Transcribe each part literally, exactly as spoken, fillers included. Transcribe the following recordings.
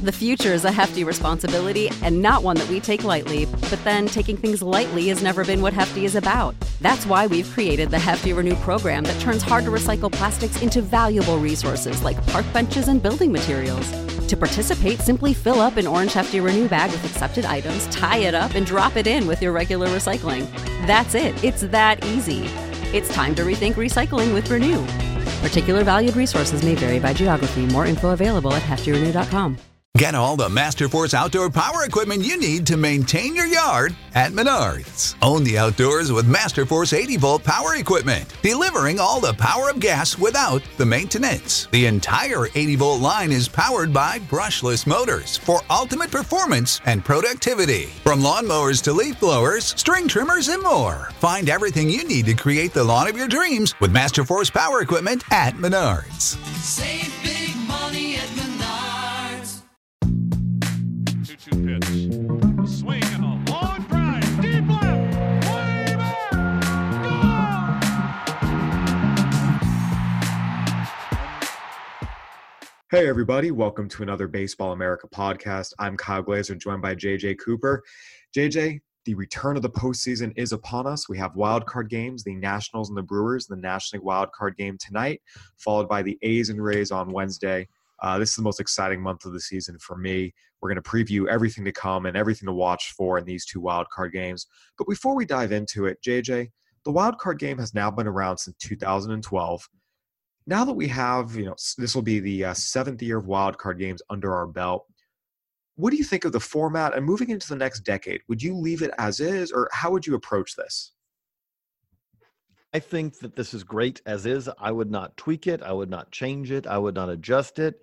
The future is a hefty responsibility and not one that we take lightly, but then taking things lightly has never been what Hefty is about. That's why we've created the Hefty Renew program that turns hard-to-recycle plastics into valuable resources like park benches and building materials. To participate, simply fill up an orange Hefty Renew bag with accepted items, tie it up, and drop it in with your regular recycling. That's it. It's that easy. It's time to rethink recycling with Renew. Particular valued resources may vary by geography. More info available at hefty renew dot com. Get all the Masterforce outdoor power equipment you need to maintain your yard at Menards. Own the outdoors with Masterforce eighty volt power equipment, delivering all the power of gas without the maintenance. The entire eighty volt line is powered by brushless motors for ultimate performance and productivity. From lawnmowers to leaf blowers, string trimmers, and more. Find everything you need to create the lawn of your dreams with Masterforce power equipment at Menards. Save big money at Menards. two two pitch. A swing and a long drive. Deep left. Way back. Gone! Hey, everybody. Welcome to another Baseball America podcast. I'm Kyle Glazer, joined by J J Cooper. J J, the return of the postseason is upon us. We have wild card games, the Nationals and the Brewers, the National League wild card game tonight, followed by the A's and Rays on Wednesday. Uh, this is the most exciting month of the season for me. We're going to preview everything to come and everything to watch for in these two wild card games. But before we dive into it, J J, the wild card game has now been around since two thousand twelve. Now that we have, you know, this will be the uh, seventh year of wild card games under our belt. What do you think of the format and moving into the next decade? Would you leave it as is, or how would you approach this? I think that this is great as is. I would not tweak it. I would not change it. I would not adjust it.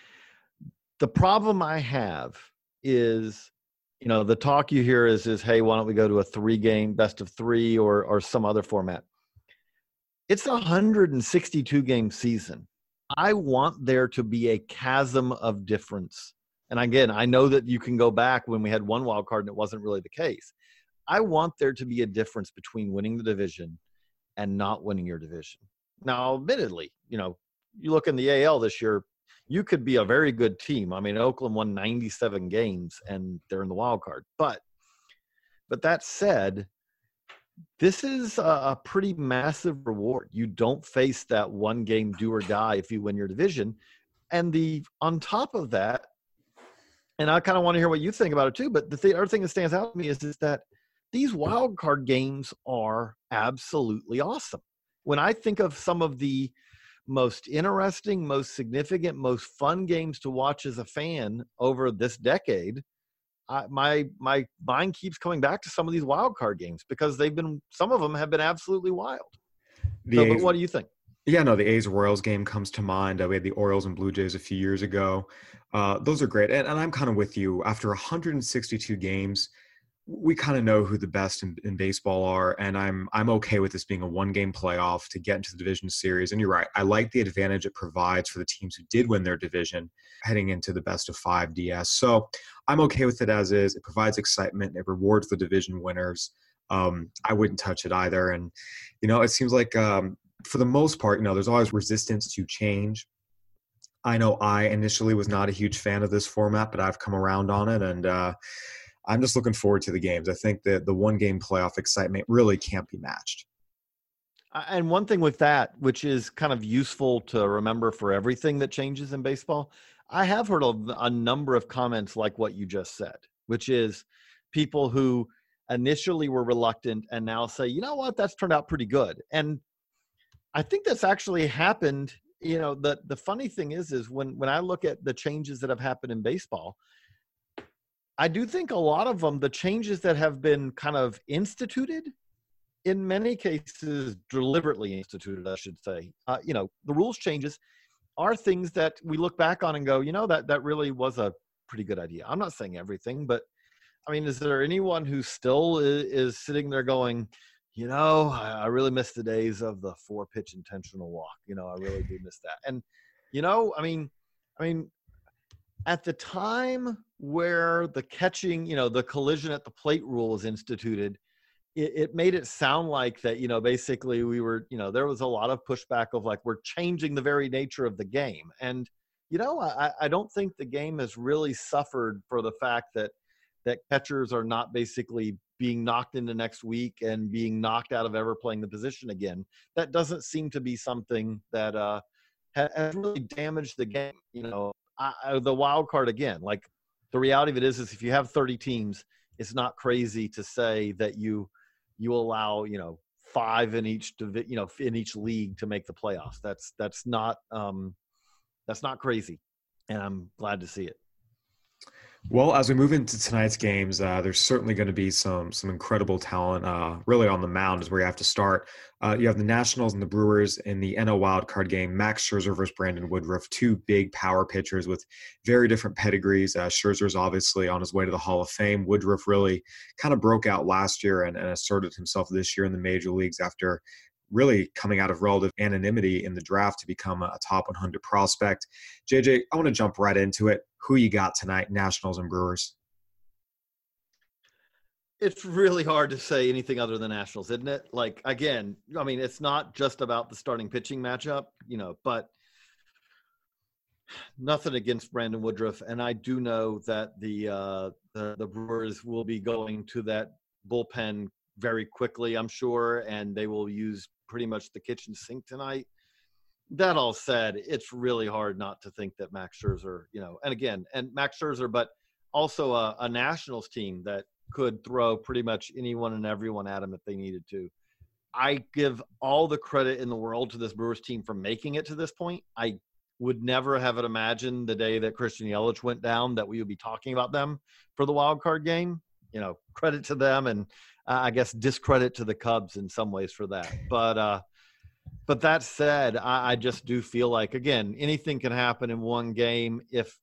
The problem I have is, you know, the talk you hear is, is, hey, why don't we go to a three game best of three or, or some other format? It's a one hundred sixty-two game season. I want there to be a chasm of difference. And again, I know that you can go back when we had one wild card and it wasn't really the case. I want there to be a difference between winning the division and not winning your division. Now, admittedly, you know, you look in the A L this year, you could be a very good team. I mean, Oakland won ninety-seven games and they're in the wild card. But, but that said, this is a, a pretty massive reward. You don't face that one game do or die if you win your division. And the, on top of that, and I kind of want to hear what you think about it too, but the, th- other thing that stands out to me is, is that these wild card games are absolutely awesome. When I think of some of the most interesting, most significant, most fun games to watch as a fan over this decade, I, my my mind keeps coming back to some of these wild card games because they've been, some of them have been absolutely wild. The So, A's, but what do you think? Yeah, no, the A's-Royals game comes to mind. Uh, we had the Orioles and Blue Jays a few years ago. Uh, those are great. And, and I'm kind of with you. After one hundred sixty-two games, we kind of know who the best in, in baseball are, and I'm I'm okay with this being a one-game playoff to get into the division series. And you're right, I like the advantage it provides for the teams who did win their division heading into the best of five D S. So I'm okay with it as is. It provides excitement. It rewards the division winners. Um, I wouldn't touch it either. And, you know, it seems like um, for the most part, you know, there's always resistance to change. I know I initially was not a huge fan of this format, but I've come around on it, and uh, I'm just looking forward to the games. I think that the one-game playoff excitement really can't be matched. And one thing with that, which is kind of useful to remember for everything that changes in baseball, I have heard a, a number of comments like what you just said, which is people who initially were reluctant and now say, you know what, that's turned out pretty good. And I think that's actually happened. You know, the, the funny thing is, is when, when I look at the changes that have happened in baseball, I do think a lot of them, the changes that have been kind of instituted, in many cases deliberately instituted, I should say, uh, you know, the rules changes are things that we look back on and go, you know, that, that really was a pretty good idea. I'm not saying everything, but I mean, is there anyone who still is, is sitting there going, you know, I, I really miss the days of the four pitch intentional walk. You know, I really do miss that. And, you know, I mean, I mean, at the time where the catching, you know, the collision at the plate rule was instituted, it, it made it sound like that, you know, basically we were, you know, there was a lot of pushback of like, we're changing the very nature of the game. And you know, I, I don't think the game has really suffered for the fact that that catchers are not basically being knocked into next week and being knocked out of ever playing the position again. That doesn't seem to be something that uh, has really damaged the game. You know, I, I, the wild card again, like the reality of it is, is if you have thirty teams, it's not crazy to say that you you allow, you know, five in each divi- you know, in each league to make the playoffs. That's that's not um, that's not crazy, and I'm glad to see it. Well, as we move into tonight's games, uh, there's certainly going to be some some incredible talent. Uh, really, on the mound is where you have to start. Uh, you have the Nationals and the Brewers in the N L wildcard game. Max Scherzer versus Brandon Woodruff, two big power pitchers with very different pedigrees. Uh, Scherzer's obviously on his way to the Hall of Fame. Woodruff really kind of broke out last year and, and asserted himself this year in the major leagues after really coming out of relative anonymity in the draft to become a top one hundred prospect. J J, I want to jump right into it. Who you got tonight, Nationals and Brewers? It's really hard to say anything other than Nationals, isn't it? Like, again, I mean, it's not just about the starting pitching matchup, you know, but nothing against Brandon Woodruff. And I do know that the, uh, the, the Brewers will be going to that bullpen very quickly, I'm sure, and they will use pretty much the kitchen sink tonight. That all said, it's really hard not to think that Max Scherzer, you know, and again, and Max Scherzer, but also a, a Nationals team that could throw pretty much anyone and everyone at him if they needed to. I give all the credit in the world to this Brewers team for making it to this point. I would never have it imagined the day that Christian Yelich went down that we would be talking about them for the wild card game. You know, credit to them, and uh, I guess discredit to the Cubs in some ways for that. But, uh, But that said, I, I just do feel like, again, anything can happen in one game. If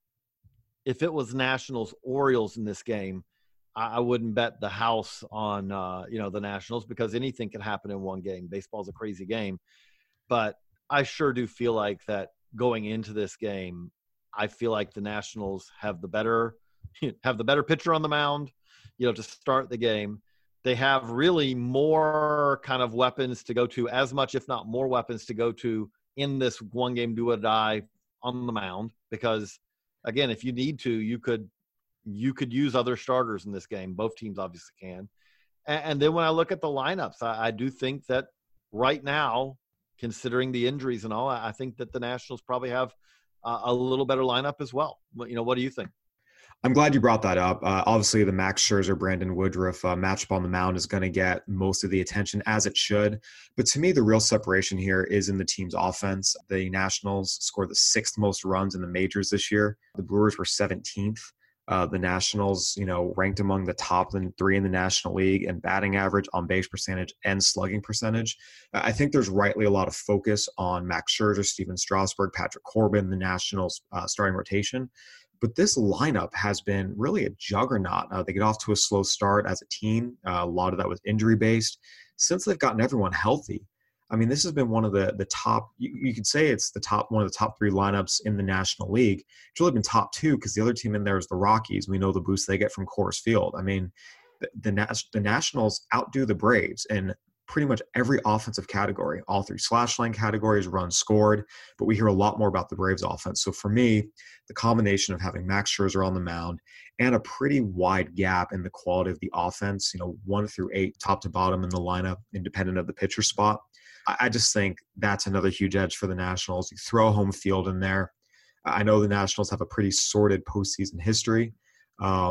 if it was Nationals Orioles in this game, I, I wouldn't bet the house on uh, you know the Nationals, because anything can happen in one game. Baseball's a crazy game, but I sure do feel like that going into this game. I feel like the Nationals have the better have the better pitcher on the mound, you know, to start the game. They have really more kind of weapons to go to, as much, if not more weapons to go to in this one game do or die on the mound. Because again, if you need to, you could, you could use other starters in this game. Both teams obviously can. And, and then when I look at the lineups, I, I do think that right now, considering the injuries and all, I, I think that the Nationals probably have uh, a little better lineup as well. You know, what do you think? I'm glad you brought that up. Uh, obviously, the Max Scherzer, Brandon Woodruff uh, matchup on the mound is going to get most of the attention, as it should. But to me, the real separation here is in the team's offense. The Nationals scored the sixth most runs in the majors this year. The Brewers were seventeenth. Uh, the Nationals, you know, ranked among the top three in the National League in batting average, on base percentage, and slugging percentage. I think there's rightly a lot of focus on Max Scherzer, Steven Strasburg, Patrick Corbin, the Nationals' uh, starting rotation. But this lineup has been really a juggernaut. Uh, they get off to a slow start as a team. Uh, a lot of that was injury-based. Since they've gotten everyone healthy, I mean, this has been one of the the top, you, you could say it's the top, one of the top three lineups in the National League. It's really been top two because the other team in there is the Rockies. We know the boost they get from Coors Field. I mean, the, the, the Nationals outdo the Braves in pretty much every offensive category. All three slash line categories, runs scored, but we hear a lot more about the Braves offense. So for me, the combination of having Max Scherzer on the mound and a pretty wide gap in the quality of the offense, you know, one through eight, top to bottom in the lineup, independent of the pitcher spot, I, I just think that's another huge edge for the Nationals. You throw home field in there. I know the Nationals have a pretty sordid postseason history. Um,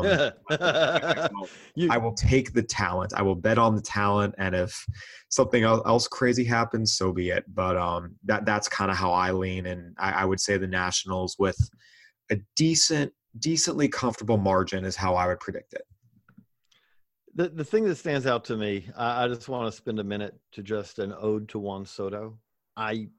I, will, you, I will take the talent. I will bet on the talent, and if something else crazy happens, so be it. But um, that that's kind of how I lean, and I, I would say the Nationals with a decent, decently comfortable margin is how I would predict it. The the thing that stands out to me, I, I just want to spend a minute to just an ode to Juan Soto. I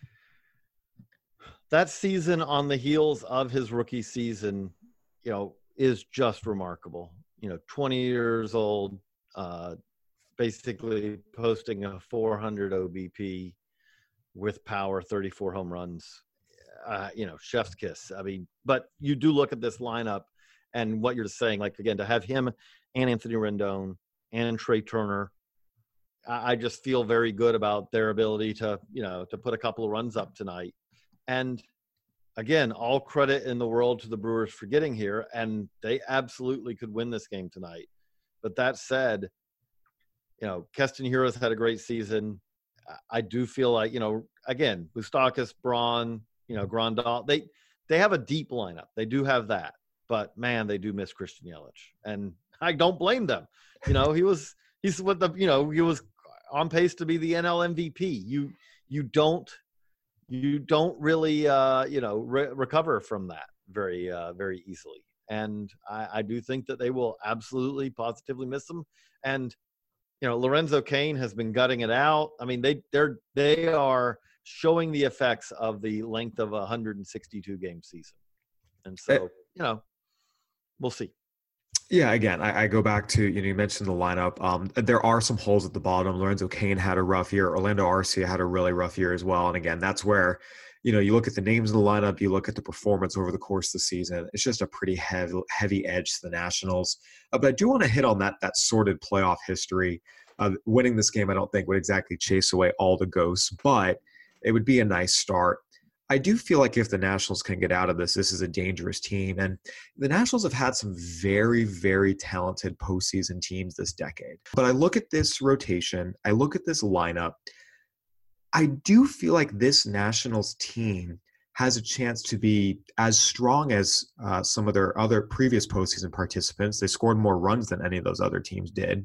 that season on the heels of his rookie season, you know, is just remarkable. You know, twenty years old, uh, basically posting a four hundred O B P with power, thirty-four home runs. Uh, you know, chef's kiss. I mean, but you do look at this lineup and what you're saying, like, again, to have him and Anthony Rendon and Trey Turner, I, I just feel very good about their ability to, you know, to put a couple of runs up tonight. And again, all credit in the world to the Brewers for getting here, and they absolutely could win this game tonight. But that said, you know, Keston Hiura's had a great season. I do feel like, you know, again, Moustakas, Braun, you know, Grandal, they they have a deep lineup. They do have that. But, man, they do miss Christian Yelich. And I don't blame them. You know, he was – he's what the – you know, he was on pace to be the N L M V P. You you don't you don't really, uh, you know, re- recover from that very, uh, very easily. And I, I do think that they will absolutely positively miss him. And, you know, Lorenzo Cain has been gutting it out. I mean, they they're they are showing the effects of the length of a one hundred sixty-two game season. And so, you know, we'll see. Yeah, again, I, I go back to, you know, you mentioned the lineup. Um, there are some holes at the bottom. Lorenzo Cain had a rough year. Orlando Arcia had a really rough year as well. And again, that's where, you know, you look at the names of the lineup, you look at the performance over the course of the season. It's just a pretty heavy, heavy edge to the Nationals. Uh, but I do want to hit on that that sordid playoff history. Uh, winning this game, I don't think, would exactly chase away all the ghosts, but it would be a nice start. I do feel like if the Nationals can get out of this, this is a dangerous team. And the Nationals have had some very, very talented postseason teams this decade. But I look at this rotation, I look at this lineup, I do feel like this Nationals team has a chance to be as strong as uh, some of their other previous postseason participants. They scored more runs than any of those other teams did.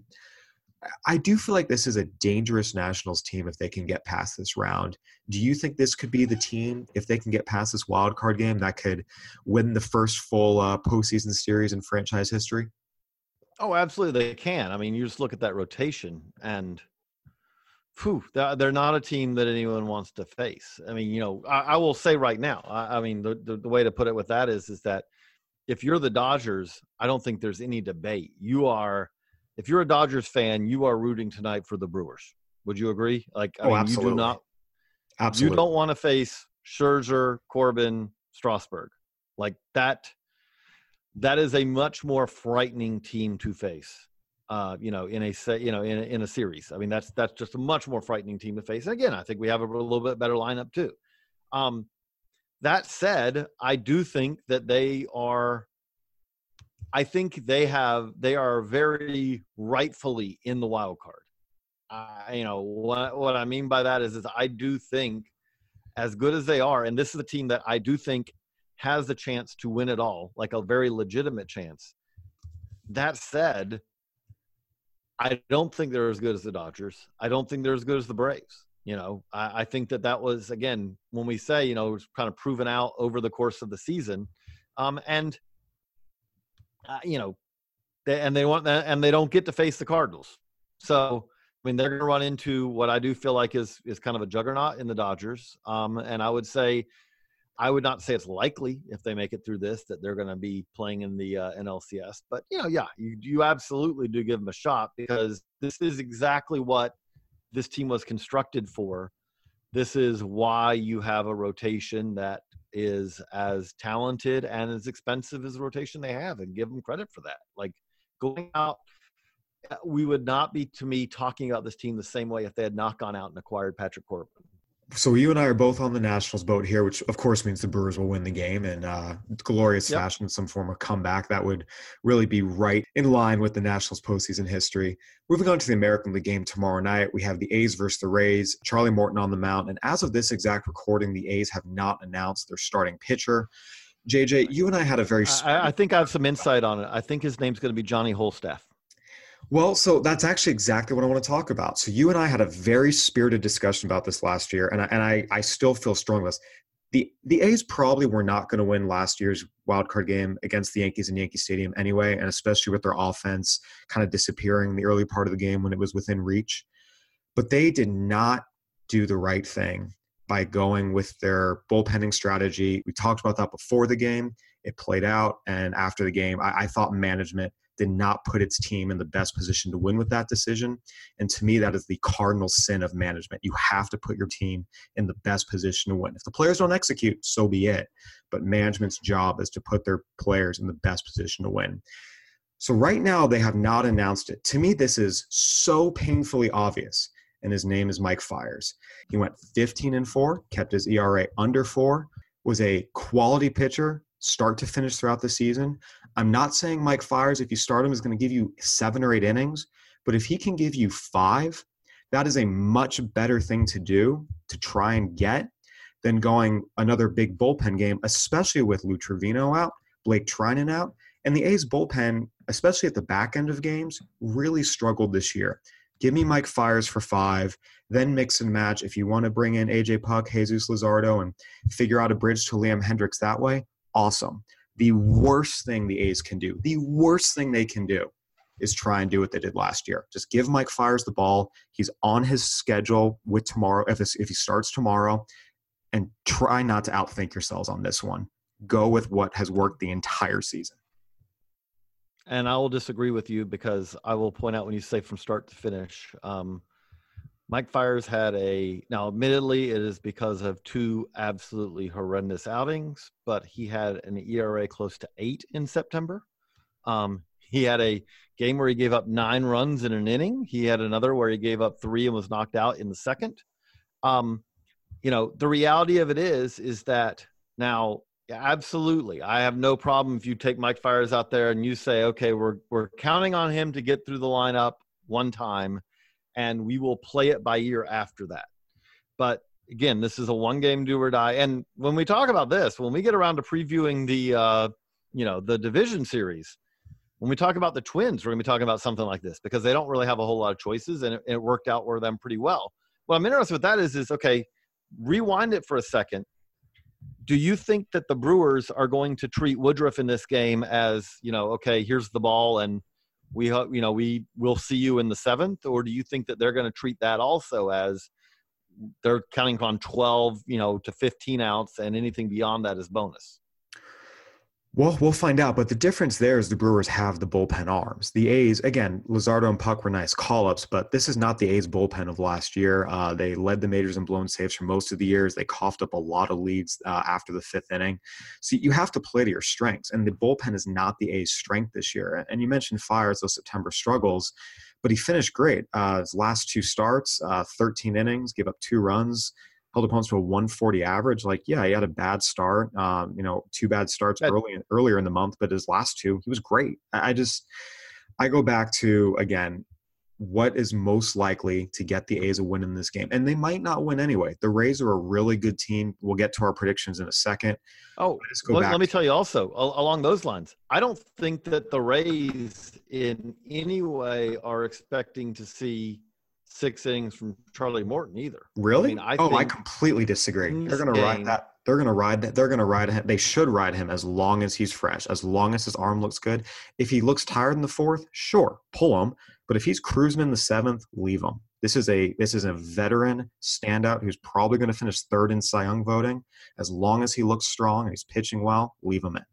I do feel like this is a dangerous Nationals team if they can get past this round. Do you think this could be the team, if they can get past this wild card game, that could win the first full uh, postseason series in franchise history? Oh, absolutely, they can. I mean, you just look at that rotation, and whew, they're not a team that anyone wants to face. I mean, you know, I, I will say right now, I, I mean, the, the, the way to put it with that is, is that if you're the Dodgers, I don't think there's any debate. You are – if you're a Dodgers fan, you are rooting tonight for the Brewers. Would you agree? Like, I oh, mean, absolutely. you do not, absolutely. You don't want to face Scherzer, Corbin, Strasburg. Like that, that is a much more frightening team to face. Uh, you know, in a se- you know in a, in a series. I mean, that's that's just a much more frightening team to face. And again, I think we have a little bit better lineup too. Um, that said, I do think that they are. I think they have they are very rightfully in the wild card. Uh, you know what what I mean by that is is I do think, as good as they are, and this is a team that I do think has the chance to win it all, like a very legitimate chance. That said, I don't think they're as good as the Dodgers. I don't think they're as good as the Braves. You know, I, I think that that was, again, when we say, you know, it was kind of proven out over the course of the season, um, and. Uh, you know, they, and they want that, and they don't get to face the Cardinals. So, I mean, they're going to run into what I do feel like is is kind of a juggernaut in the Dodgers. Um, and I would say, I would not say it's likely if they make it through this that they're going to be playing in the uh, N L C S. But you know, yeah, you you absolutely do give them a shot because this is exactly what this team was constructed for. This is why you have a rotation that is as talented and as expensive as the rotation they have, and give them credit for that. Like going out, we would not be, to me, talking about this team the same way if they had not gone out and acquired Patrick Corbin. So you and I are both on the Nationals boat here, which of course means the Brewers will win the game in uh, glorious yep. fashion, some form of comeback. That would really be right in line with the Nationals postseason history. Moving on to the American League game tomorrow night, we have the A's versus the Rays, Charlie Morton on the mound. And as of this exact recording, the A's have not announced their starting pitcher. J J, you and I had a very – I, I think I have some insight on it. I think his name's going to be Johnny Holstaff. Well, so that's actually exactly what I want to talk about. So you and I had a very spirited discussion about this last year, and I, and I, I still feel strong with this. The, the A's probably were not going to win last year's wild card game against the Yankees in Yankee Stadium anyway, and especially with their offense kind of disappearing in the early part of the game when it was within reach. But they did not do the right thing by going with their bullpenning strategy. We talked about that before the game. It played out, and after the game, I, I thought management did not put its team in the best position to win with that decision. And to me, that is the cardinal sin of management. You have to put your team in the best position to win. If the players don't execute, so be it. But management's job is to put their players in the best position to win. So right now, they have not announced it. To me, this is so painfully obvious. And his name is Mike Fiers. He went fifteen and four, kept his E R A under four. was a quality pitcher start to finish throughout the season. I'm not saying Mike Fiers, if you start him, is going to give you seven or eight innings, but if he can give you five, that is a much better thing to do to try and get than going another big bullpen game, especially with Lou Trevino out, Blake Trinan out. And the A's bullpen, especially at the back end of games, really struggled this year. Give me Mike Fiers for five, then mix and match. If you want to bring in A J Puck, Jesus Luzardo, and figure out a bridge to Liam Hendricks that way, awesome. The worst thing the A's can do, the worst thing they can do is try and do what they did last year. Just give Mike Fiers the ball. He's on his schedule with tomorrow, if, this, if he starts tomorrow, and try not to outthink yourselves on this one. Go with what has worked the entire season. And I will disagree with you because I will point out when you say from start to finish, um, Mike Fiers had a – now, admittedly, it is because of two absolutely horrendous outings, but he had an E R A close to eight in September. Um, he had a game where he gave up nine runs in an inning. He had another where he gave up three and was knocked out in the second. Um, you know, the reality of it is, is that now – yeah, absolutely. I have no problem if you take Mike Fiers out there and you say, okay, we're we're counting on him to get through the lineup one time, and we will play it by ear after that. But again, this is a one-game do or die. And when we talk about this, when we get around to previewing the, uh, you know, the division series, when we talk about the Twins, we're going to be talking about something like this because they don't really have a whole lot of choices, and it, it worked out for them pretty well. What I'm interested with that is, is okay, rewind it for a second. Do you think that the Brewers are going to treat Woodruff in this game as, you know, okay, here's the ball and we, you know, we will see you in the seventh? Or do you think that they're going to treat that also as they're counting on twelve, you know, to fifteen outs and anything beyond that is bonus? Well, we'll find out. But the difference there is the Brewers have the bullpen arms. The A's, again, Luzardo and Puck were nice call-ups, but this is not the A's bullpen of last year. Uh, they led the majors in blown saves for most of the years. They coughed up a lot of leads uh, after the fifth inning. So you have to play to your strengths, and the bullpen is not the A's strength this year. And you mentioned Fiers, those September struggles, but he finished great. Uh, his last two starts, uh, thirteen innings, gave up two runs, held opponents to a one forty average. Like, yeah, he had a bad start, um, you know, two bad starts Bad. early earlier in the month, but his last two, he was great. I I just, I go back to, again, what is most likely to get the A's a win in this game? And they might not win anyway. The Rays are a really good team. We'll get to our predictions in a second. Oh, Just go let, back let me to- tell you also, al- along those lines, I don't think that the Rays in any way are expecting to see six innings from Charlie Morton either. Really? I mean, I oh, I think completely disagree. in They're this going to ride game- that. They're going to ride that. They're going to ride him. They should ride him as long as he's fresh, as long as his arm looks good. If he looks tired in the fourth, sure, pull him. But if he's cruising in the seventh, leave him. This is a this is a veteran standout who's probably going to finish third in Cy Young voting. As long as he looks strong and he's pitching well, leave him in.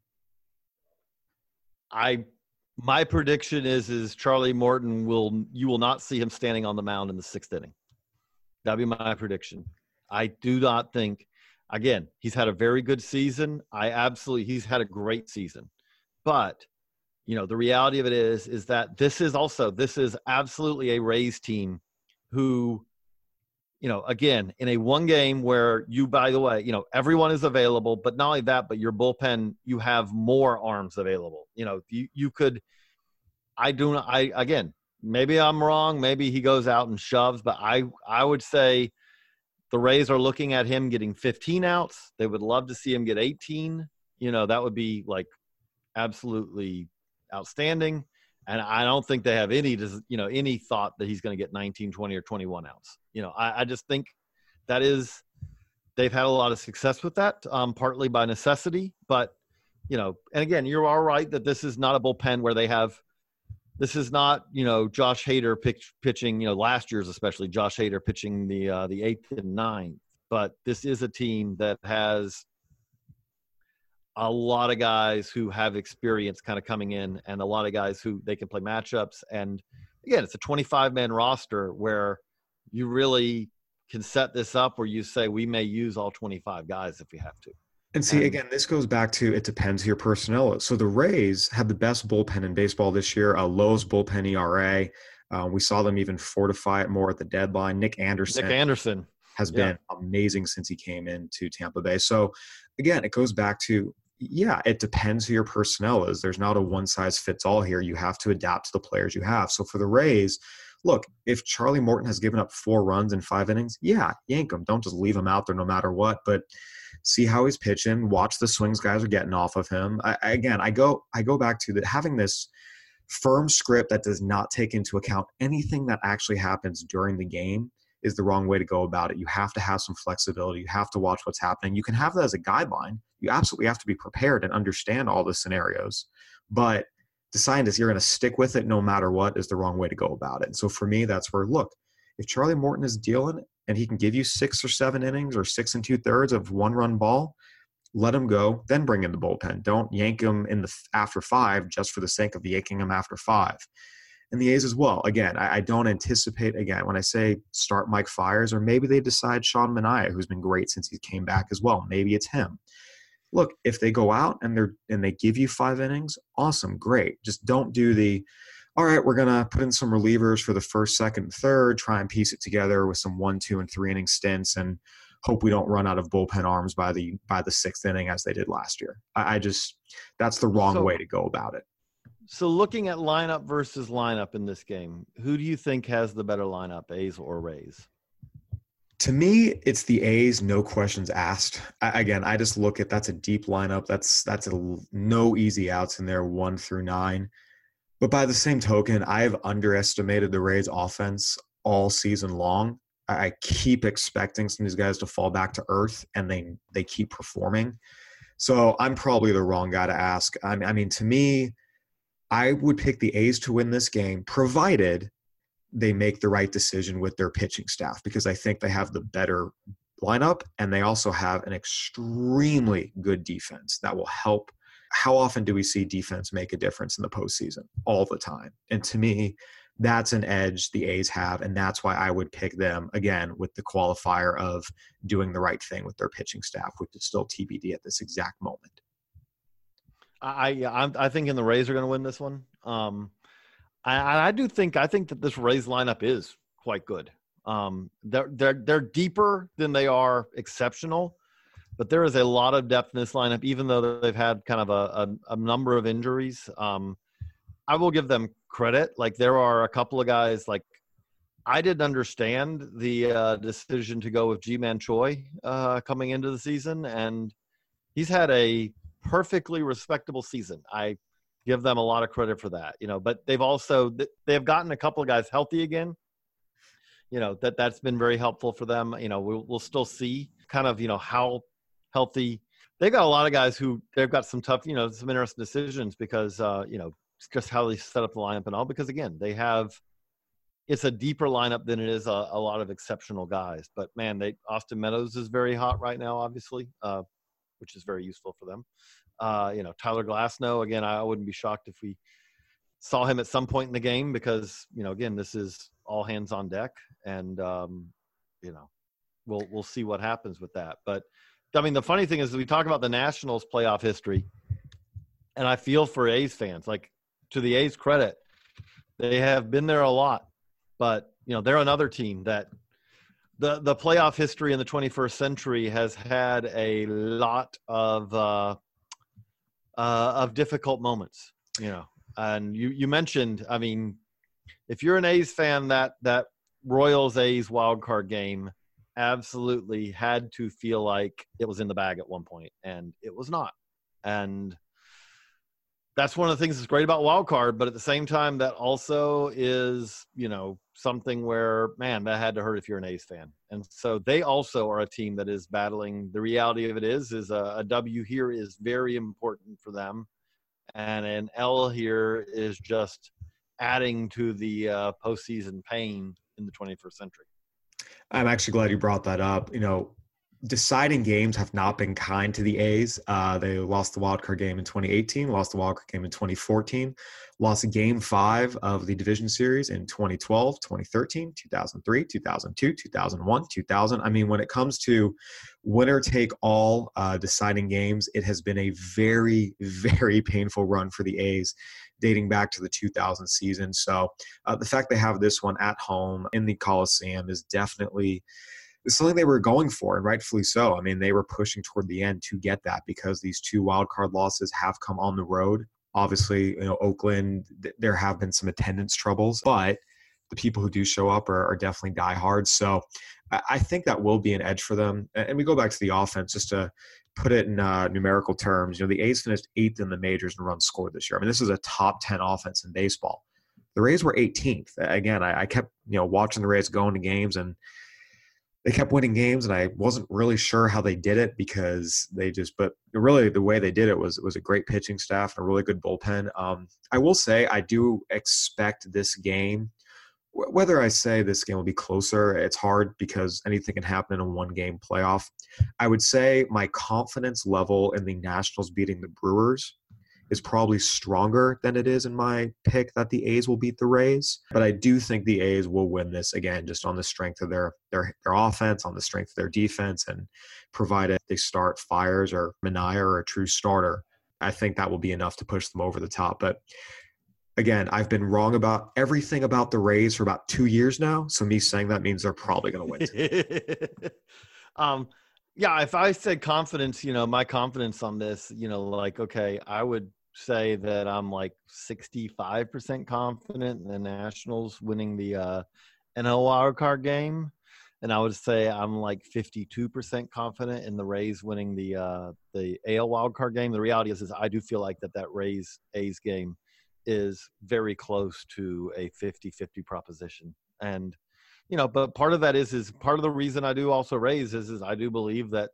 I my prediction is is Charlie Morton will you will not see him standing on the mound in the sixth inning. That'd be my prediction. I do not think again, he's had a very good season. I absolutely he's had a great season. But you know, the reality of it is is that this is also this is absolutely a Rays team who, you know, again, in a one game where you, by the way, you know, everyone is available, but not only that, but your bullpen, you have more arms available. You know, you, you could, I do not, I, again, maybe I'm wrong. Maybe he goes out and shoves, but I, I would say the Rays are looking at him getting fifteen outs. They would love to see him get eighteen. You know, that would be like absolutely outstanding. And I don't think they have any, you know, any thought that he's going to get nineteen, twenty, or twenty-one outs. You know, I, I just think that is, they've had a lot of success with that, um, partly by necessity. But, you know, and again, you're all right that this is not a bullpen where they have, this is not, you know, Josh Hader pitch, pitching, you know, last year's especially Josh Hader pitching the uh, the eighth and ninth. But this is a team that has a lot of guys who have experience kind of coming in and a lot of guys who they can play matchups. And again, it's a twenty-five man roster where you really can set this up where you say, we may use all twenty-five guys if we have to. And see, And- again, this goes back to it depends who your personnel is. So the Rays have the best bullpen in baseball this year, a lowest bullpen E R A. Uh, we saw them even fortify it more at the deadline. Nick Anderson. Nick Anderson. has Yeah. been amazing since he came into Tampa Bay. So, again, it goes back to, yeah, it depends who your personnel is. There's not a one size fits all here. You have to adapt to the players you have. So for the Rays, look, if Charlie Morton has given up four runs in five innings, yeah, yank him. Don't just leave him out there no matter what. But see how he's pitching. Watch the swings guys are getting off of him. I, I, again, I go I go back to that having this firm script that does not take into account anything that actually happens during the game is the wrong way to go about it. You have to have some flexibility. You have to watch what's happening. You can have that as a guideline. You absolutely have to be prepared and understand all the scenarios. But deciding that you're going to stick with it no matter what is the wrong way to go about it. And so for me, that's where, look, if Charlie Morton is dealing and he can give you six or seven innings or six and two thirds of one run ball, let him go, then bring in the bullpen. Don't yank him in the after five just for the sake of yanking him after five. And the A's as well. Again, I, I don't anticipate, again, when I say start Mike Fiers, or maybe they decide Sean Manaea, who's been great since he came back as well. Maybe it's him. Look, if they go out and they're and they give you five innings, awesome, great. Just don't do the, all right, we're gonna put in some relievers for the first, second, and third, try and piece it together with some one, two, and three inning stints, and hope we don't run out of bullpen arms by the by the sixth inning as they did last year. I, I just that's the wrong so, way to go about it. So looking at lineup versus lineup in this game, who do you think has the better lineup, A's or Rays? To me, it's the A's, no questions asked. I, again, I just look at that's a deep lineup. That's that's a, no easy outs in there, one through nine. But by the same token, I have underestimated the Rays' offense all season long. I, I keep expecting some of these guys to fall back to earth, and they they keep performing. So I'm probably the wrong guy to ask. I, I mean, to me, I would pick the A's to win this game, provided they make the right decision with their pitching staff, because I think they have the better lineup and they also have an extremely good defense that will help. How often do we see defense make a difference in the postseason? All the time. And to me, that's an edge the A's have, and that's why I would pick them, again, with the qualifier of doing the right thing with their pitching staff, which is still T B D at this exact moment. I I, I think in the Rays are going to win this one. Um, I, I do think I think that this Rays lineup is quite good. Um, they're they're they're deeper than they are exceptional, but there is a lot of depth in this lineup, even though they've had kind of a, a, a number of injuries. Um, I will give them credit. Like, there are a couple of guys, like, I didn't understand the uh, decision to go with Ji-Man Choi uh, coming into the season, and he's had a perfectly respectable season. I give them a lot of credit for that, you know, but they've also, they've gotten a couple of guys healthy again, you know, that that's been very helpful for them. You know, we'll, we'll still see kind of, you know, how healthy they've got. A lot of guys who they've got some tough, you know, some interesting decisions because, uh, you know, just how they set up the lineup and all, because again, they have, it's a deeper lineup than it is a, a lot of exceptional guys, but man, they, Austin Meadows is very hot right now, obviously, uh, which is very useful for them. Uh, you know, Tyler Glasnow, again, I wouldn't be shocked if we saw him at some point in the game because, you know, again, this is all hands on deck, and, um, you know, we'll we'll see what happens with that. But, I mean, the funny thing is we talk about the Nationals playoff history, and I feel for A's fans. Like, to the A's credit, they have been there a lot, but, you know, they're another team that the, the playoff history in the twenty-first century has had a lot of uh, – Uh, of difficult moments, you know, and you, you mentioned, I mean, if you're an A's fan, that, that Royals A's wild card game absolutely had to feel like it was in the bag at one point, and it was not. And that's one of the things that's great about wild card, but at the same time, that also is, you know, something where, man, that had to hurt if you're an A's fan. And so they also are a team that is battling. The reality of it is, is a, a W here is very important for them. And an L here is just adding to the uh, postseason pain in the twenty-first century. I'm actually glad you brought that up. You know, deciding games have not been kind to the A's. Uh, they lost the wild card game in twenty eighteen, lost the wild card game in twenty fourteen, lost game five of the division series in twenty twelve, twenty thirteen, two thousand three, two thousand two, two thousand one, two thousand. I mean, when it comes to winner take all uh, deciding games, it has been a very, very painful run for the A's dating back to the two thousand season. So uh, the fact they have this one at home in the Coliseum is definitely it's something they were going for, and rightfully so. I mean, they were pushing toward the end to get that because these two wild card losses have come on the road. Obviously, you know, Oakland, th- there have been some attendance troubles, but the people who do show up are, are definitely diehards. So I, I think that will be an edge for them. And, and we go back to the offense just to put it in uh, numerical terms. You know, the A's finished eighth in the majors in runs scored this year. I mean, this is a top ten offense in baseball. The Rays were eighteenth. Again, I, I kept, you know, watching the Rays going to games, and they kept winning games, and I wasn't really sure how they did it because they just, but really the way they did it was, it was a great pitching staff and a really good bullpen. Um, I will say I do expect this game, wh- whether I say this game will be closer, it's hard because anything can happen in a one-game playoff. I would say my confidence level in the Nationals beating the Brewers is probably stronger than it is in my pick that the A's will beat the Rays. But I do think the A's will win this, again, just on the strength of their their, their offense, on the strength of their defense, and provided they start Fiers or Minaya or a true starter, I think that will be enough to push them over the top. But again, I've been wrong about everything about the Rays for about two years now. So me saying that means they're probably going to win. um, yeah, if I said confidence, you know, my confidence on this, you know, like, okay, I would say that I'm like sixty-five percent confident in the Nationals winning the uh, N L wild card game. And I would say I'm like fifty-two percent confident in the Rays winning the uh, the A L wild card game. The reality is, is I do feel like that that Rays A's game is very close to a fifty-fifty proposition. And, you know, but part of that is, is part of the reason I do also Rays is, is I do believe that,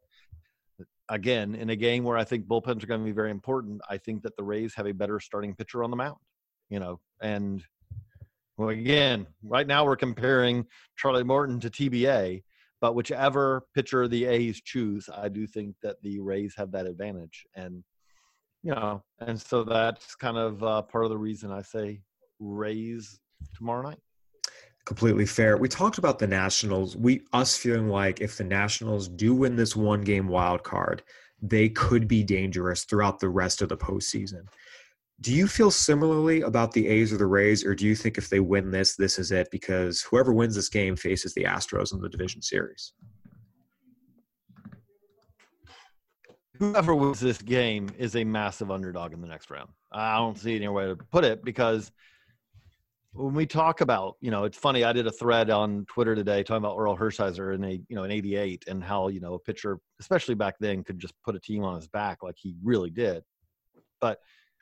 again, in a game where I think bullpens are going to be very important, I think that the Rays have a better starting pitcher on the mound, you know, and well, again, right now we're comparing Charlie Morton to T B A, but whichever pitcher the A's choose, I do think that the Rays have that advantage. And, you know, and so that's kind of uh, part of the reason I say Rays tomorrow night. Completely fair. We talked about the Nationals. We us feeling like if the Nationals do win this one game wild card, they could be dangerous throughout the rest of the postseason. Do you feel similarly about the A's or the Rays, or do you think if they win this, this is it? Because whoever wins this game faces the Astros in the division series. Whoever wins this game is a massive underdog in the next round. I don't see any way to put it, because when we talk about, you know, it's funny, I did a thread on Twitter today talking about Earl Hershiser in a, you know, in eighty-eight, and how, you know, a pitcher, especially back then, could just put a team on his back like he really did. But,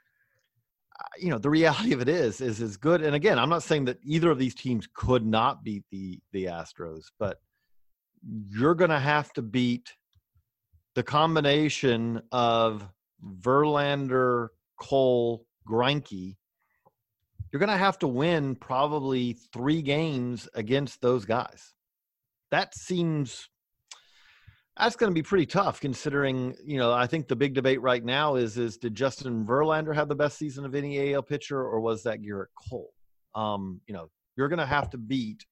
you know, the reality of it is, is as good. And again, I'm not saying that either of these teams could not beat the, the Astros, but you're going to have to beat the combination of Verlander, Cole, Greinke. You're going to have to win probably three games against those guys. That seems, that's going to be pretty tough, considering, you know, I think the big debate right now is, is did Justin Verlander have the best season of any A L pitcher, or was that Garrett Cole? Um, you know, you're going to have to beat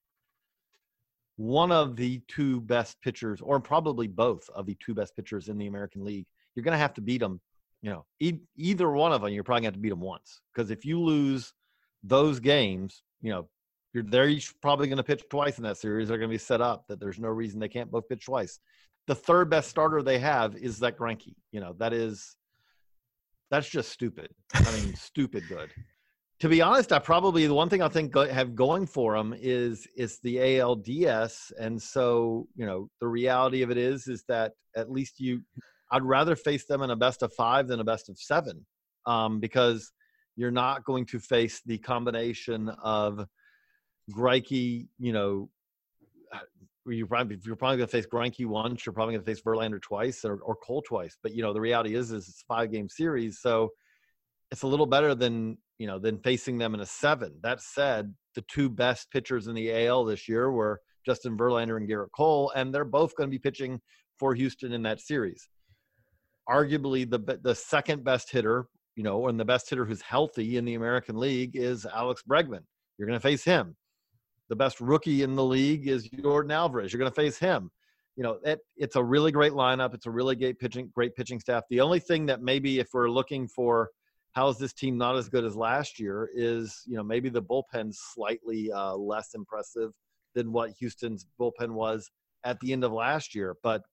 one of the two best pitchers, or probably both of the two best pitchers in the American League. You're going to have to beat them, you know, e- either one of them, you're probably going to have to beat them once. Because if you lose those games, you know, you're they're each probably going to pitch twice in that series. They're going to be set up that there's no reason they can't both pitch twice. The third best starter they have is that Greinke. You know, that is, that's just stupid. I mean, stupid good. To be honest, I probably, the one thing I think go, have going for them is, is the A L D S. And so, you know, the reality of it is, is that at least you, I'd rather face them in a best of five than a best of seven, um, because you're not going to face the combination of Greinke, you know, you're probably, you're probably going to face Greinke once, you're probably going to face Verlander twice, or, or Cole twice. But, you know, the reality is, is it's a five-game series, so it's a little better than, you know, than facing them in a seven. That said, the two best pitchers in the A L this year were Justin Verlander and Garrett Cole, and they're both going to be pitching for Houston in that series. Arguably, the the second best hitter, you know, and the best hitter who's healthy in the American League is Alex Bregman. You're going to face him. The best rookie in the league is Jordan Alvarez. You're going to face him. You know, it, it's a really great lineup. It's a really great pitching, great pitching staff. The only thing that maybe if we're looking for how is this team not as good as last year is, you know, maybe the bullpen's slightly uh, less impressive than what Houston's bullpen was at the end of last year. But,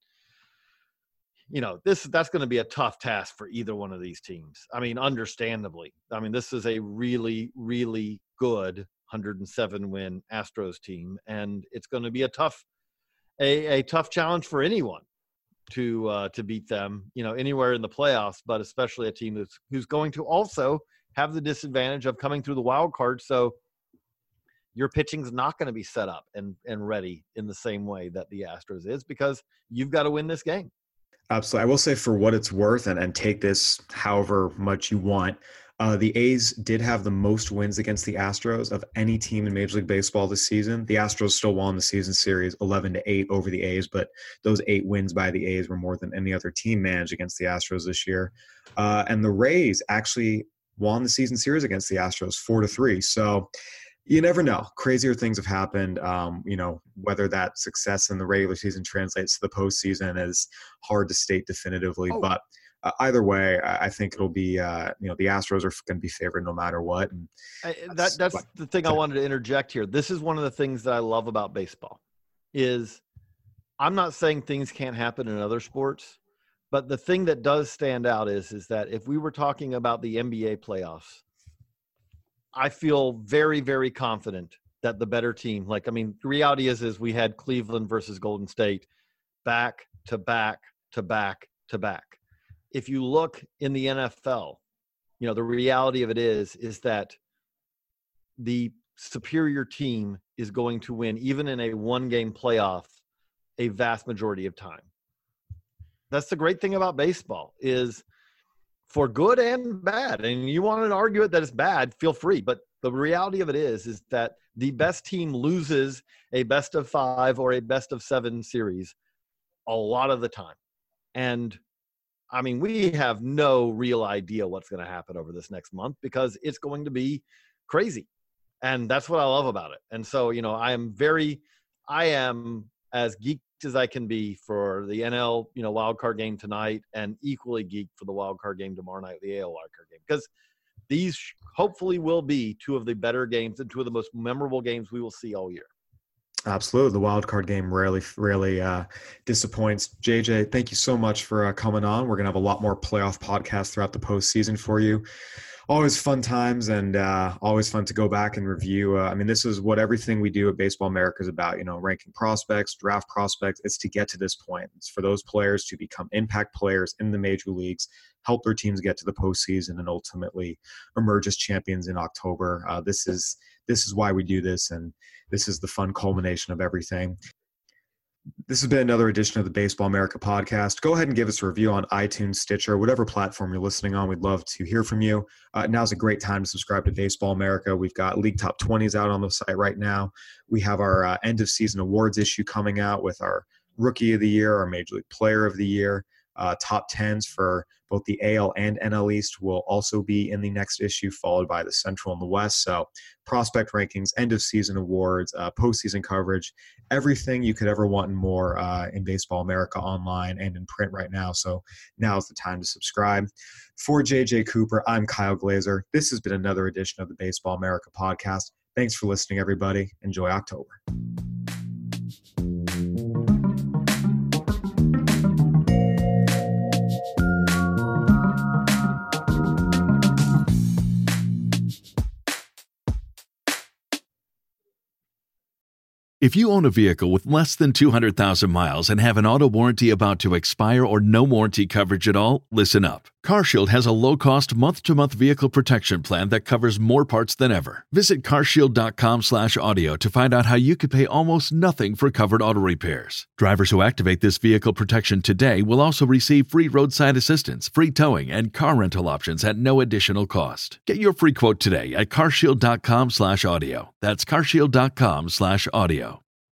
you know, this that's going to be a tough task for either one of these teams. I mean, understandably. I mean, this is a really, really good one hundred seven win Astros team, and it's going to be a tough, a, a tough challenge for anyone to uh, to beat them, you know, anywhere in the playoffs, but especially a team that's who's going to also have the disadvantage of coming through the wild card. So your pitching's not going to be set up and, and ready in the same way that the Astros is, because you've got to win this game. Absolutely. I will say, for what it's worth, and, and take this however much you want, uh, the A's did have the most wins against the Astros of any team in Major League Baseball this season. The Astros still won the season series eleven to eight over the A's, but those eight wins by the A's were more than any other team managed against the Astros this year. Uh, and the Rays actually won the season series against the Astros four to three. So you never know. Crazier things have happened. Um, you know, whether that success in the regular season translates to the postseason is hard to state definitively. Oh. But uh, either way, I, I think it'll be, uh, you know, the Astros are going to be favored no matter what. And I, that, that's but, the thing I wanted to interject here. This is one of the things that I love about baseball is I'm not saying things can't happen in other sports, but the thing that does stand out is, is that if we were talking about the N B A playoffs, I feel very, very confident that the better team, like, I mean, the reality is, is we had Cleveland versus Golden State back to back to back to back. If you look in the N F L, you know, the reality of it is, is that the superior team is going to win, even in a one game playoff, a vast majority of time. That's the great thing about baseball is, for good and bad, and you want to argue it that it's bad, feel free. But the reality of it is, is that the best team loses a best of five or a best of seven series a lot of the time. And I mean, we have no real idea what's going to happen over this next month because it's going to be crazy. And that's what I love about it. And so, you know, I am very, I am as geeked as I can be for the N L, you know, wild card game tonight, and equally geeked for the wild card game tomorrow night, the A L wild card game, because these hopefully will be two of the better games and two of the most memorable games we will see all year. Absolutely. The wild card game rarely, rarely uh, disappoints. J J, thank you so much for uh, coming on. We're going to have a lot more playoff podcasts throughout the postseason for you. Always fun times, and uh, always fun to go back and review. Uh, I mean, this is what everything we do at Baseball America is about, you know, ranking prospects, draft prospects. It's to get to this point. It's for those players to become impact players in the major leagues, help their teams get to the postseason, and ultimately emerge as champions in October. Uh, this is this is why we do this, and this is the fun culmination of everything. This has been another edition of the Baseball America podcast. Go ahead and give us a review on iTunes, Stitcher, whatever platform you're listening on. We'd love to hear from you. Uh, now's a great time to subscribe to Baseball America. We've got League Top twenties out on the site right now. We have our uh, end of season awards issue coming out with our Rookie of the Year, our Major League Player of the Year. Uh, top tens for both the A L and N L East will also be in the next issue, followed by the Central and the West. So prospect rankings, end of season awards, uh, postseason coverage, everything you could ever want and more uh, in Baseball America online and in print right now. So now is the time to subscribe. For J J Cooper, I'm Kyle Glazer. This has been another edition of the Baseball America podcast. Thanks for listening, everybody. Enjoy October. If you own a vehicle with less than two hundred thousand miles and have an auto warranty about to expire or no warranty coverage at all, listen up. CarShield has a low-cost month-to-month vehicle protection plan that covers more parts than ever. Visit carshield.com slash audio to find out how you could pay almost nothing for covered auto repairs. Drivers who activate this vehicle protection today will also receive free roadside assistance, free towing, and car rental options at no additional cost. Get your free quote today at carshield.com slash audio. That's carshield.com slash audio.